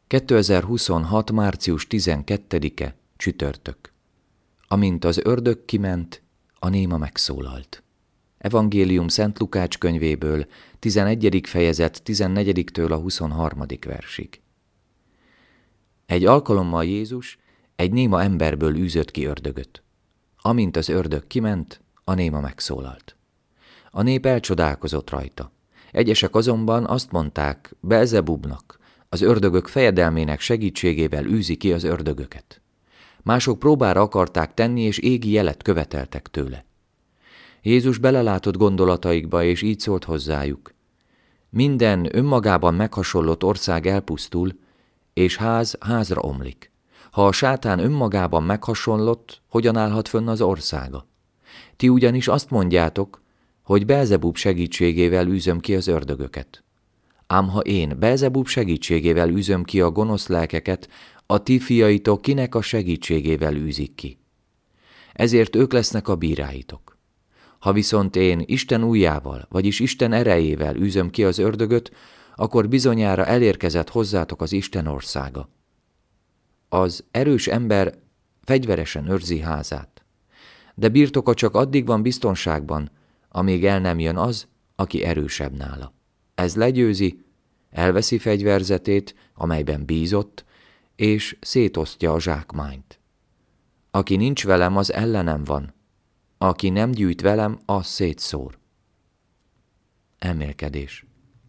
2026. március 12-e csütörtök. Amint az ördög kiment, a néma megszólalt. Evangélium Szent Lukács könyvéből, 11. fejezet 14-től a 23. versig. Egy alkalommal Jézus egy néma emberből űzött ki ördögöt. Amint az ördög kiment, a néma megszólalt. A nép elcsodálkozott rajta. Egyesek azonban azt mondták, Beelzebubnak, az ördögök fejedelmének segítségével űzi ki az ördögöket. Mások próbára akarták tenni, és égi jelet követeltek tőle. Jézus belelátott gondolataikba, és így szólt hozzájuk. Minden önmagában meghasonlott ország elpusztul, és ház házra omlik. Ha a sátán önmagában meghasonlott, hogyan állhat fönn az országa? Ti ugyanis azt mondjátok, hogy Beelzebub segítségével űzöm ki az ördögöket. Ám ha én Beelzebub segítségével űzöm ki a gonosz lelkeket, a ti fiaitok kinek a segítségével űzik ki? Ezért ők lesznek a bíráitok. Ha viszont én Isten ujjával, vagyis Isten erejével űzöm ki az ördögöt, akkor bizonyára elérkezett hozzátok az Isten országa. Az erős ember fegyveresen őrzi házát, de birtoka csak addig van biztonságban, amíg el nem jön az, aki erősebb nála. Ez legyőzi, elveszi fegyverzetét, amelyben bízott, és szétosztja a zsákmányt. Aki nincs velem, az ellenem van. Aki nem gyűjt velem, az szétszór. Elmélkedés.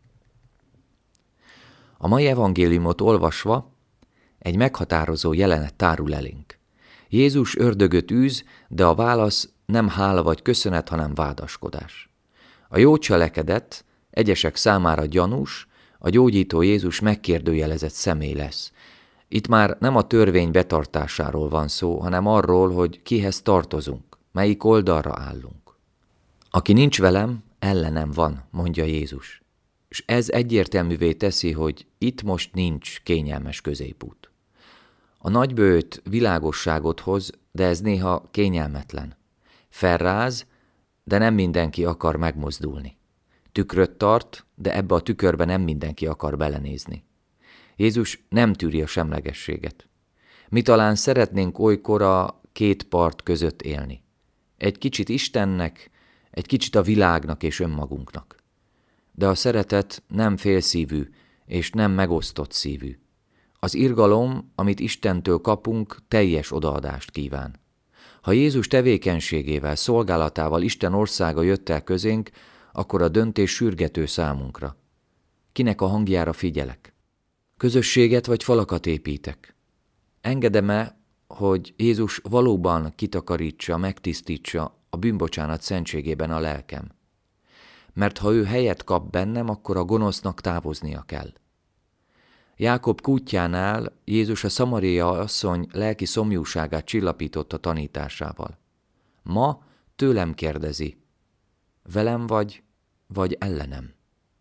A mai evangéliumot olvasva egy meghatározó jelenet tárul elénk. Jézus ördögöt űz, de a válasz nem hála vagy köszönet, hanem vádaskodás. A jó cselekedet egyesek számára gyanús, a gyógyító Jézus megkérdőjelezett személy lesz. Itt már nem a törvény betartásáról van szó, hanem arról, hogy kihez tartozunk, melyik oldalra állunk. Aki nincs velem, ellenem van, mondja Jézus. És ez egyértelművé teszi, hogy itt most nincs kényelmes középút. A nagybőjt világosságot hoz, de ez néha kényelmetlen. Felráz, de nem mindenki akar megmozdulni. Tükröt tart, de ebbe a tükörbe nem mindenki akar belenézni. Jézus nem tűri a semlegességet. Mi talán szeretnénk olykor a két part között élni. Egy kicsit Istennek, egy kicsit a világnak és önmagunknak. De a szeretet nem félszívű és nem megosztott szívű. Az irgalom, amit Istentől kapunk, teljes odaadást kíván. Ha Jézus tevékenységével, szolgálatával Isten országa jött el közénk, akkor a döntés sürgető számunkra. Kinek a hangjára figyelek? Közösséget vagy falakat építek? Engedem-e, hogy Jézus valóban kitakarítsa, megtisztítsa a bűnbocsánat szentségében a lelkem? Mert ha ő helyet kap bennem, akkor a gonosznak távoznia kell. Jákob kútjánál Jézus a Szamaria asszony lelki szomjúságát csillapította tanításával. Ma tőlem kérdezi, velem vagy ellenem?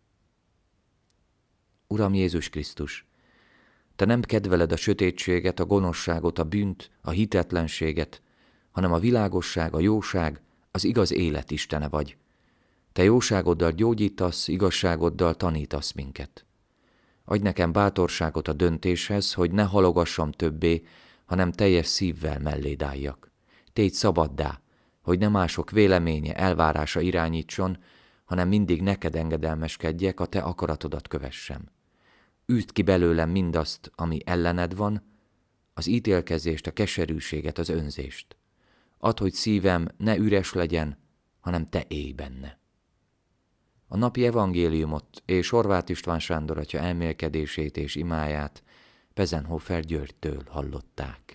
Uram Jézus Krisztus, te nem kedveled a sötétséget, a gonoszságot, a bűnt, a hitetlenséget, hanem a világosság, a jóság, az igaz élet Istene vagy. Te jóságoddal gyógyítasz, igazságoddal tanítasz minket. Adj nekem bátorságot a döntéshez, hogy ne halogassam többé, hanem teljes szívvel melléd álljak. Tégy szabaddá, hogy ne mások véleménye, elvárása irányítson, hanem mindig neked engedelmeskedjek, a te akaratodat kövessem. Üzd ki belőlem mindazt, ami ellened van, az ítélkezést, a keserűséget, az önzést. Add, hogy szívem ne üres legyen, hanem te élj benne. A napi evangéliumot és Horváth István Sándor atya elmélkedését és imáját Pezenhofer Györgytől hallották.